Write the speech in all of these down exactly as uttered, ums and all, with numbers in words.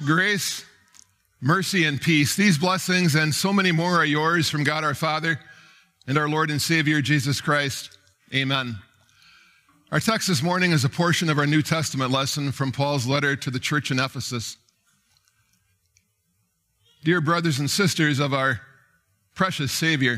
Grace, mercy, and peace. These blessings and so many more are yours from God our Father and our Lord and Savior, Jesus Christ. Amen. Our text this morning is a portion of our New Testament lesson from Paul's letter to the church in Ephesus. Dear brothers and sisters of our precious Savior,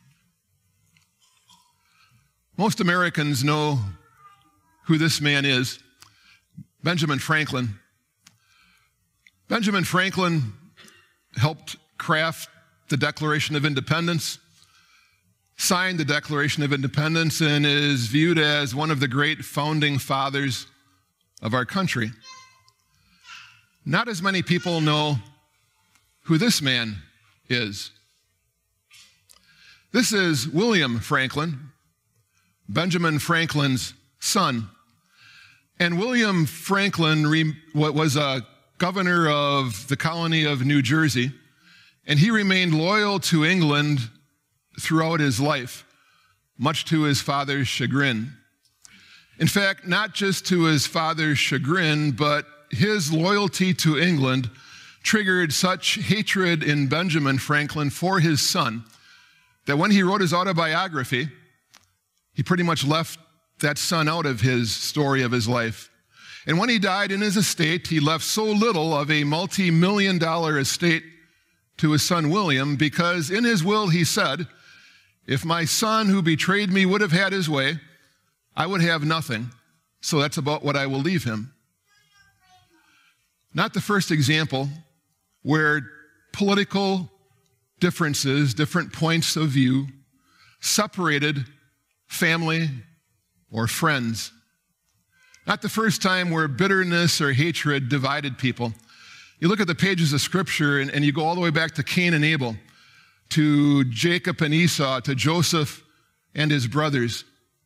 most Americans know who this man is, Benjamin Franklin. Benjamin Franklin helped craft the Declaration of Independence, signed the Declaration of Independence, and is viewed as one of the great founding fathers of our country. Not as many people know who this man is. This is William Franklin, Benjamin Franklin's son. And William Franklin re- was a governor of the colony of New Jersey, and he remained loyal to England throughout his life, much to his father's chagrin. In fact, not just to his father's chagrin, but his loyalty to England triggered such hatred in Benjamin Franklin for his son that when he wrote his autobiography, he pretty much left that son out of his story of his life. And when he died in his estate, he left so little of a multi-million dollar estate to his son William, because in his will he said, if my son who betrayed me would have had his way, I would have nothing. So that's about what I will leave him. Not the first example where political differences, different points of view, separated family or friends. Not the first time where bitterness or hatred divided people. You look at the pages of Scripture and, and you go all the way back to Cain and Abel, to Jacob and Esau, to Joseph and his brothers.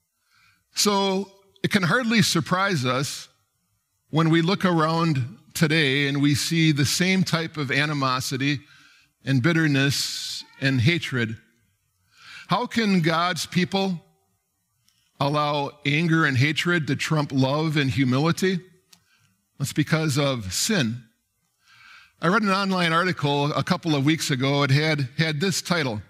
So it can hardly surprise us when we look around today and we see the same type of animosity and bitterness and hatred. How can God's people allow anger and hatred to trump love and humility? That's because of sin. I read an online article a couple of weeks ago. It had, had this title: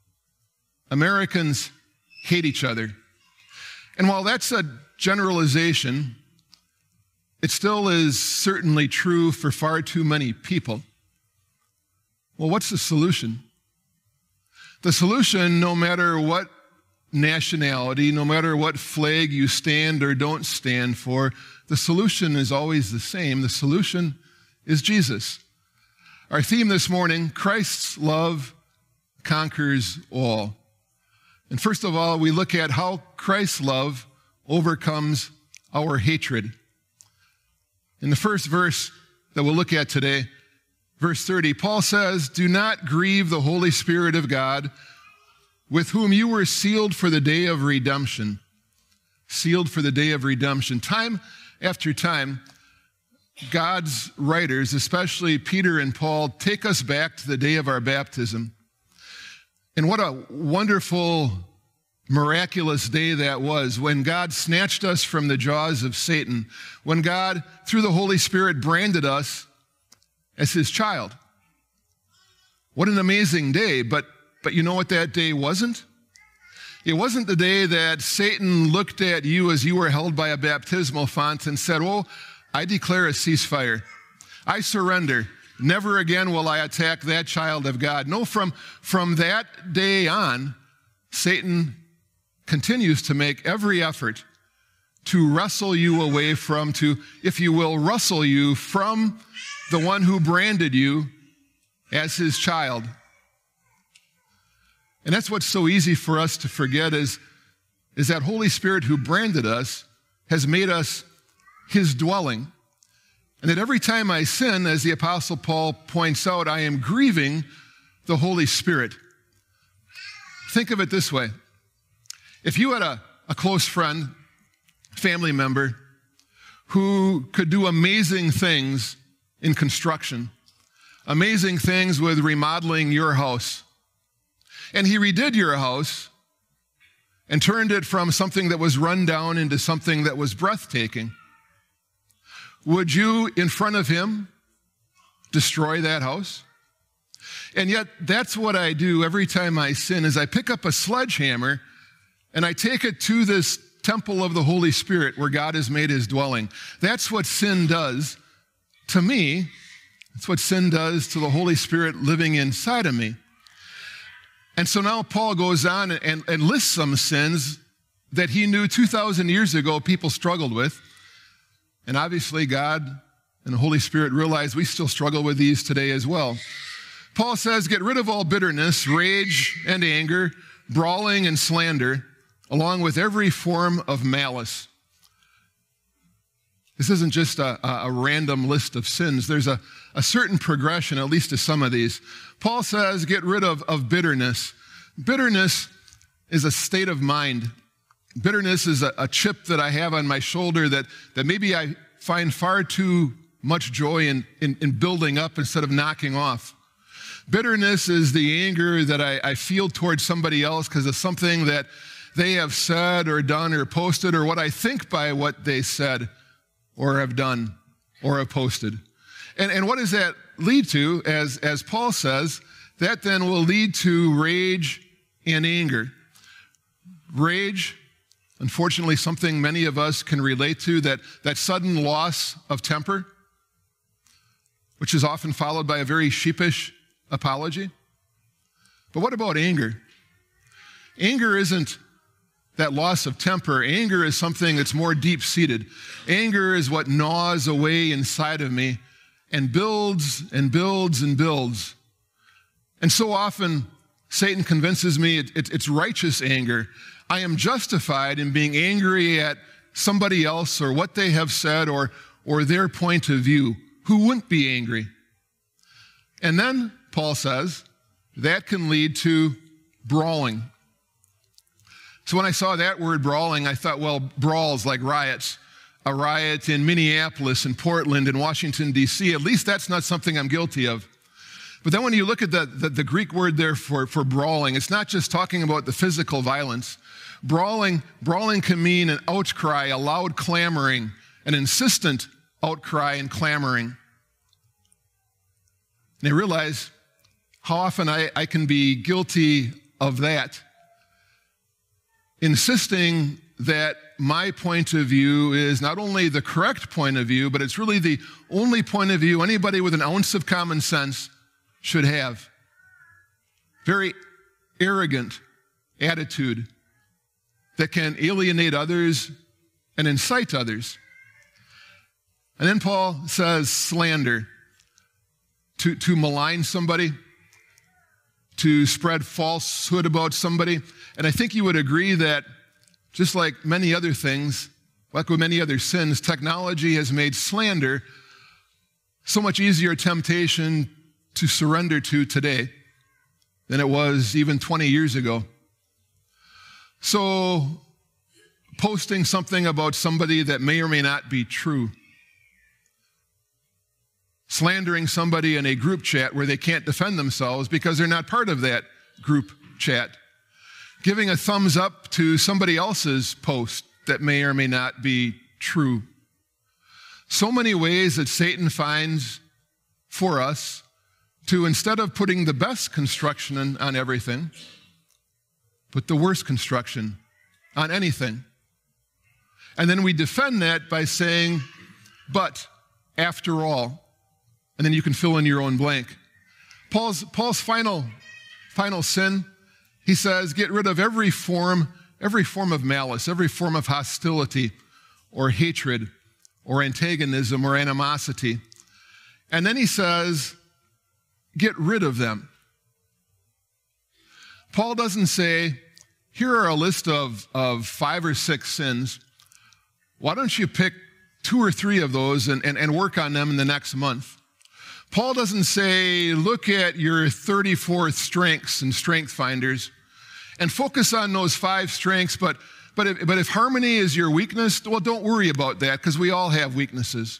Americans Hate Each Other. And while that's a generalization, it still is certainly true for far too many people. Well, what's the solution? The solution, no matter what nationality, no matter what flag you stand or don't stand for, the solution is always the same. The solution is Jesus. Our theme this morning, Christ's love conquers all. And first of all, we look at how Christ's love overcomes our hatred. In the first verse that we'll look at today, verse thirty, Paul says, "Do not grieve the Holy Spirit of God, with whom you were sealed for the day of redemption." Sealed for the day of redemption. Time after time, God's writers, especially Peter and Paul, take us back to the day of our baptism. And what a wonderful, miraculous day that was, when God snatched us from the jaws of Satan, when God, through the Holy Spirit, branded us as his child. What an amazing day, but But you know what that day wasn't? It wasn't the day that Satan looked at you as you were held by a baptismal font and said, "Oh, I declare a ceasefire. I surrender. Never again will I attack that child of God." No, from, from that day on, Satan continues to make every effort to wrestle you away from, to, if you will, wrestle you from the one who branded you as his child. And that's what's so easy for us to forget is, is that Holy Spirit who branded us has made us his dwelling. And that every time I sin, as the Apostle Paul points out, I am grieving the Holy Spirit. Think of it this way. If you had a, a close friend, family member, who could do amazing things in construction, amazing things with remodeling your house, and he redid your house and turned it from something that was run down into something that was breathtaking, would you, in front of him, destroy that house? And yet, that's what I do every time I sin, is I pick up a sledgehammer and I take it to this temple of the Holy Spirit where God has made his dwelling. That's what sin does to me. That's what sin does to the Holy Spirit living inside of me. And so now Paul goes on and, and lists some sins that he knew two thousand years ago people struggled with. And obviously God and the Holy Spirit realize we still struggle with these today as well. Paul says, get rid of all bitterness, rage and anger, brawling and slander, along with every form of malice. This isn't just a, a random list of sins. There's a, a certain progression, at least to some of these. Paul says, get rid of, of bitterness. Bitterness is a state of mind. Bitterness is a, a chip that I have on my shoulder that, that maybe I find far too much joy in, in, in building up instead of knocking off. Bitterness is the anger that I, I feel towards somebody else because of something that they have said or done or posted, or what I think by what they said or have done or have posted. And, and what does that lead to? As, as Paul says, that then will lead to rage and anger. Rage, unfortunately, something many of us can relate to, that, that sudden loss of temper, which is often followed by a very sheepish apology. But what about anger? Anger isn't that loss of temper. Anger is something that's more deep-seated. Anger is what gnaws away inside of me and builds and builds and builds. And so often, Satan convinces me it, it, it's righteous anger. I am justified in being angry at somebody else or what they have said or, or their point of view. Who wouldn't be angry? And then, Paul says, that can lead to brawling. So when I saw that word brawling, I thought, well, brawls like riots. A riot in Minneapolis and Portland and Washington, D C, at least that's not something I'm guilty of. But then when you look at the, the, the Greek word there for, for brawling, it's not just talking about the physical violence. Brawling, brawling can mean an outcry, a loud clamoring, an insistent outcry and clamoring. And I realize how often I, I can be guilty of that. Insisting that my point of view is not only the correct point of view, but it's really the only point of view anybody with an ounce of common sense should have. Very arrogant attitude that can alienate others and incite others. And then Paul says slander, to, to malign somebody, to spread falsehood about somebody. And I think you would agree that just like many other things, like with many other sins, technology has made slander so much easier temptation to surrender to today than it was even twenty years ago. So posting something about somebody that may or may not be true, slandering somebody in a group chat where they can't defend themselves because they're not part of that group chat, giving a thumbs up to somebody else's post that may or may not be true. So many ways that Satan finds for us to, instead of putting the best construction on, on everything, put the worst construction on anything. And then we defend that by saying, but after all, and then you can fill in your own blank. Paul's, Paul's final, final sin, he says, get rid of every form, every form of malice, every form of hostility or hatred or antagonism or animosity. And then he says, get rid of them. Paul doesn't say, here are a list of, of five or six sins. Why don't you pick two or three of those and, and, and work on them in the next month? Paul doesn't say, look at your thirty-four strengths and strength finders and focus on those five strengths, but, but, if, but if harmony is your weakness, well, don't worry about that because we all have weaknesses.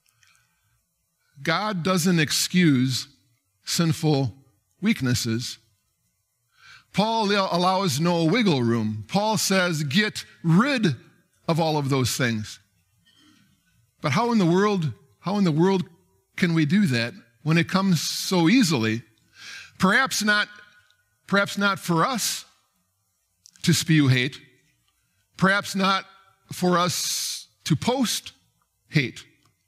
God doesn't excuse sinful weaknesses. Paul allows no wiggle room. Paul says, get rid of all of those things. But how in the world, how in the world can we do that? when it comes so easily. Perhaps not, perhaps not for us to spew hate. Perhaps not for us to post hate.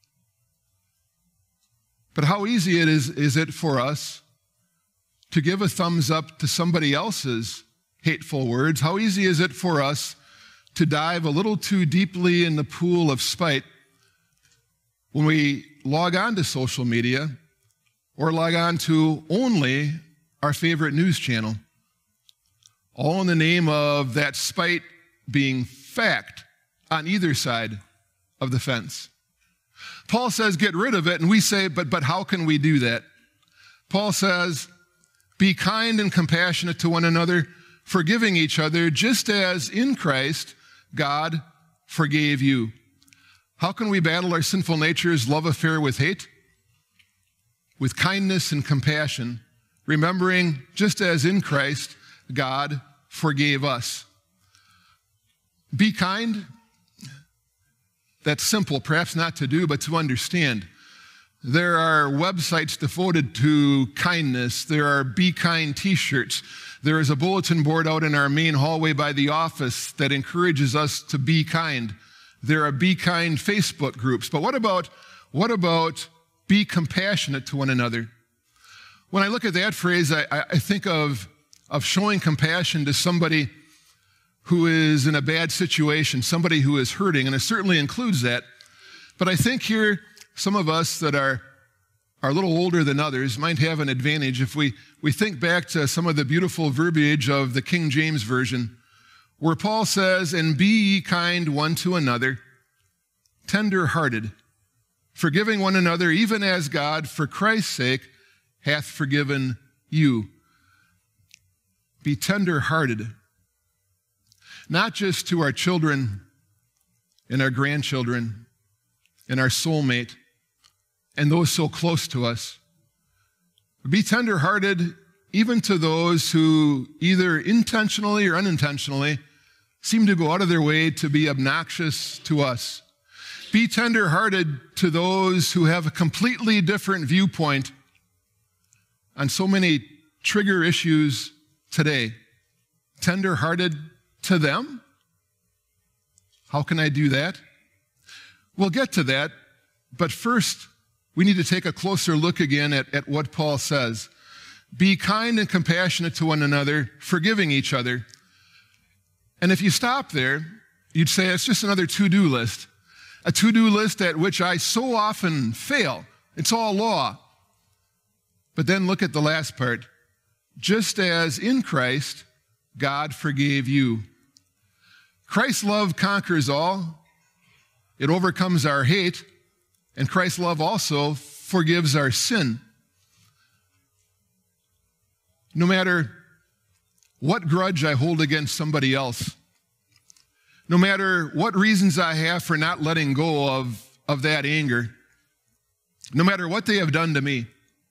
But how easy it is, is it for us to give a thumbs up to somebody else's hateful words? How easy is it for us to dive a little too deeply in the pool of spite when we log on to social media or log on to only our favorite news channel, all in the name of that spite being fact on either side of the fence. Paul says, get rid of it, and we say, but, but how can we do that? Paul says, be kind and compassionate to one another, forgiving each other, just as in Christ God forgave you. How can we battle our sinful nature's love affair with hate? With kindness and compassion, remembering just as in Christ God forgave us. Be kind. That's simple, perhaps not to do, but to understand. There are websites devoted to kindness. There are Be Kind t-shirts. There is a bulletin board out in our main hallway by the office that encourages us to be kind. There are Be Kind Facebook groups. But what about, what about be compassionate to one another? When I look at that phrase, I, I think of, of showing compassion to somebody who is in a bad situation, somebody who is hurting, and it certainly includes that. But I think here, some of us that are, are a little older than others might have an advantage if we, we think back to some of the beautiful verbiage of the King James Version, where Paul says, and be ye kind one to another, tender-hearted, forgiving one another, even as God, for Christ's sake, hath forgiven you. Be tender-hearted. Not just to our children and our grandchildren and our soulmate and those so close to us. Be tender-hearted even to those who either intentionally or unintentionally seem to go out of their way to be obnoxious to us. Be tender-hearted to those who have a completely different viewpoint on so many trigger issues today. Tender-hearted to them? How can I do that? We'll get to that, but first we need to take a closer look again at, at what Paul says. Be kind and compassionate to one another, forgiving each other. And if you stop there, you'd say it's just another to-do list. A to-do list at which I so often fail. It's all law. But then look at the last part. Just as in Christ, God forgave you. Christ's love conquers all. It overcomes our hate, and Christ's love also forgives our sin. No matter what grudge I hold against somebody else, no matter what reasons I have for not letting go of, of that anger, no matter what they have done to me,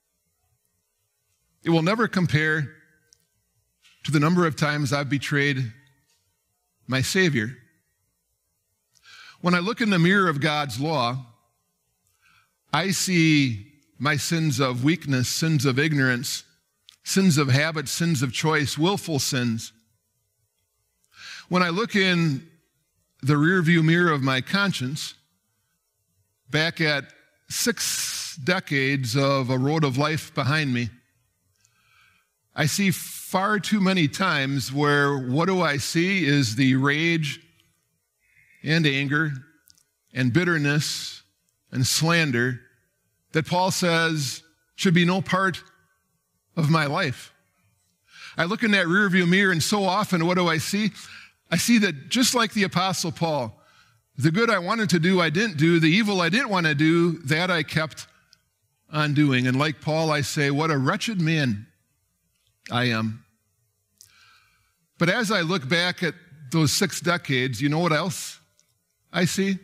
it will never compare to the number of times I've betrayed my Savior. When I look in the mirror of God's law, I see my sins of weakness, sins of ignorance, sins of habit, sins of choice, willful sins. When I look in the rearview mirror of my conscience, back at six decades of a road of life behind me, I see far too many times where what do I see is the rage and anger and bitterness and slander that Paul says should be no part of my life. I look in that rearview mirror, and so often what do I see? I see that just like the Apostle Paul, the good I wanted to do, I didn't do. The evil I didn't want to do, that I kept on doing. And like Paul, I say, what a wretched man I am. But as I look back at those six decades, you know what else I see?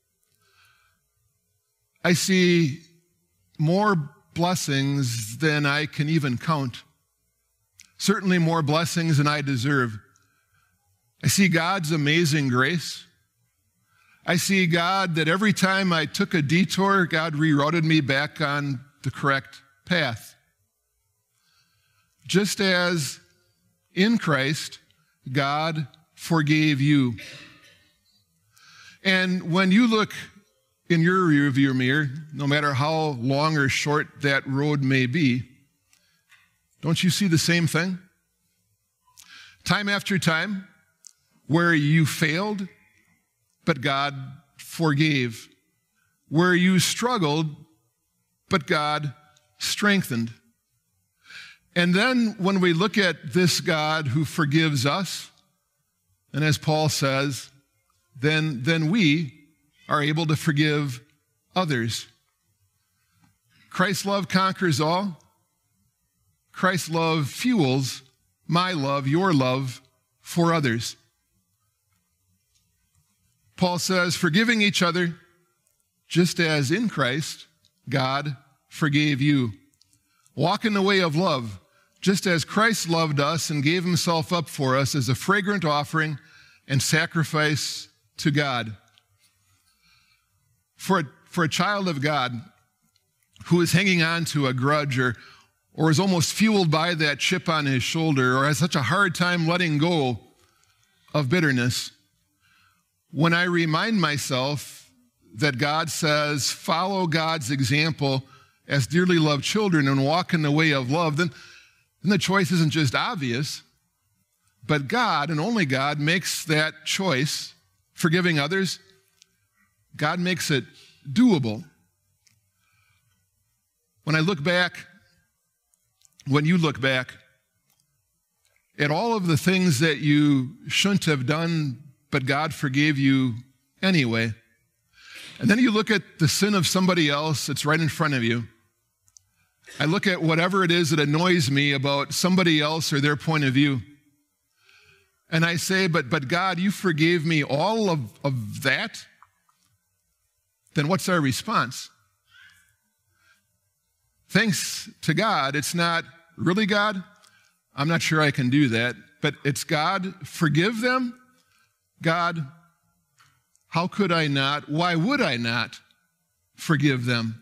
I see more blessings than I can even count. Certainly more blessings than I deserve. I see God's amazing grace. I see God that every time I took a detour, God rerouted me back on the correct path. Just as in Christ, God forgave you. And when you look in your rearview mirror, no matter how long or short that road may be, don't you see the same thing? Time after time, where you failed, but God forgave. Where you struggled, but God strengthened. And then when we look at this God who forgives us, and as Paul says, then, then we are able to forgive others. Christ's love conquers all. Christ's love fuels my love, your love for others. Paul says, forgiving each other, just as in Christ, God forgave you. Walk in the way of love, just as Christ loved us and gave himself up for us as a fragrant offering and sacrifice to God. For a, for a child of God who is hanging on to a grudge or, or is almost fueled by that chip on his shoulder or has such a hard time letting go of bitterness, when I remind myself that God says, follow God's example as dearly loved children and walk in the way of love, then, then the choice isn't just obvious, but God and only God makes that choice, forgiving others. God makes it doable. When I look back, when you look back at all of the things that you shouldn't have done, but God forgave you anyway, and then you look at the sin of somebody else that's right in front of you, I look at whatever it is that annoys me about somebody else or their point of view, and I say, but, but God, you forgave me all of, of that? Then what's our response? Thanks to God, it's not, really God? I'm not sure I can do that. But it's God, forgive them? God, how could I not? Why would I not forgive them?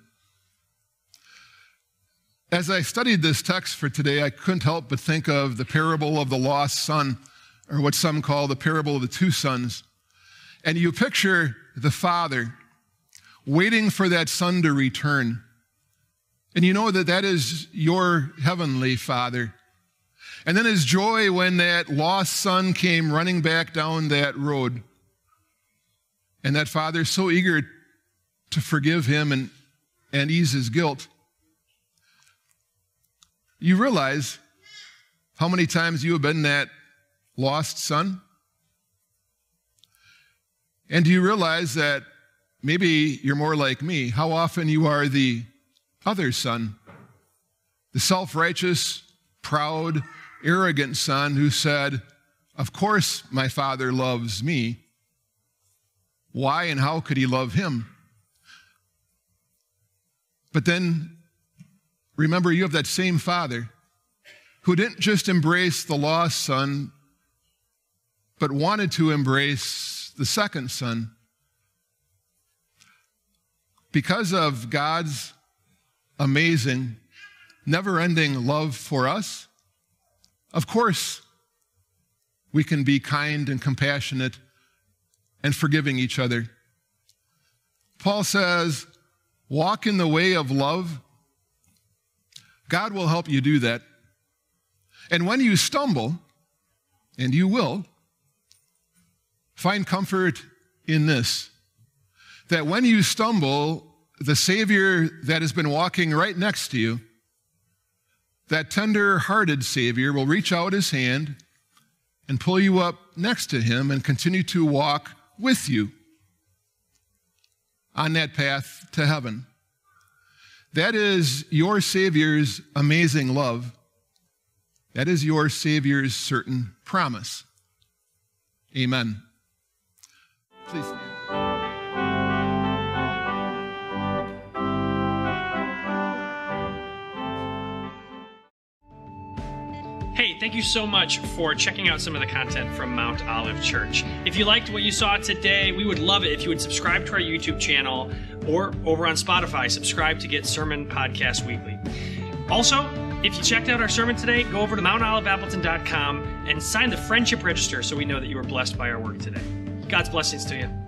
As I studied this text for today, I couldn't help but think of the parable of the lost son, or what some call the parable of the two sons. And you picture the father waiting for that son to return. And you know that that is your heavenly Father. And then his joy when that lost son came running back down that road. And that father so eager to forgive him and, and ease his guilt. You realize how many times you have been that lost son? And do you realize that maybe you're more like me, how often you are the other son, the self-righteous, proud, arrogant son who said, of course my father loves me. Why and how could he love him? But then remember, you have that same father who didn't just embrace the lost son, but wanted to embrace the second son. Because of God's amazing, never-ending love for us, of course, we can be kind and compassionate and forgiving each other. Paul says, walk in the way of love. God will help you do that. And when you stumble, and you will, find comfort in this, that when you stumble, the Savior that has been walking right next to you, that tender-hearted Savior will reach out his hand and pull you up next to him and continue to walk with you on that path to heaven. That is your Savior's amazing love. That is your Savior's certain promise. Amen. Please stand. Hey, thank you so much for checking out some of the content from Mount Olive Church. If you liked what you saw today, we would love it if you would subscribe to our YouTube channel or over on Spotify, subscribe to get sermon podcasts weekly. Also, if you checked out our sermon today, go over to mount olive appleton dot com and sign the friendship register so we know that you were blessed by our work today. God's blessings to you.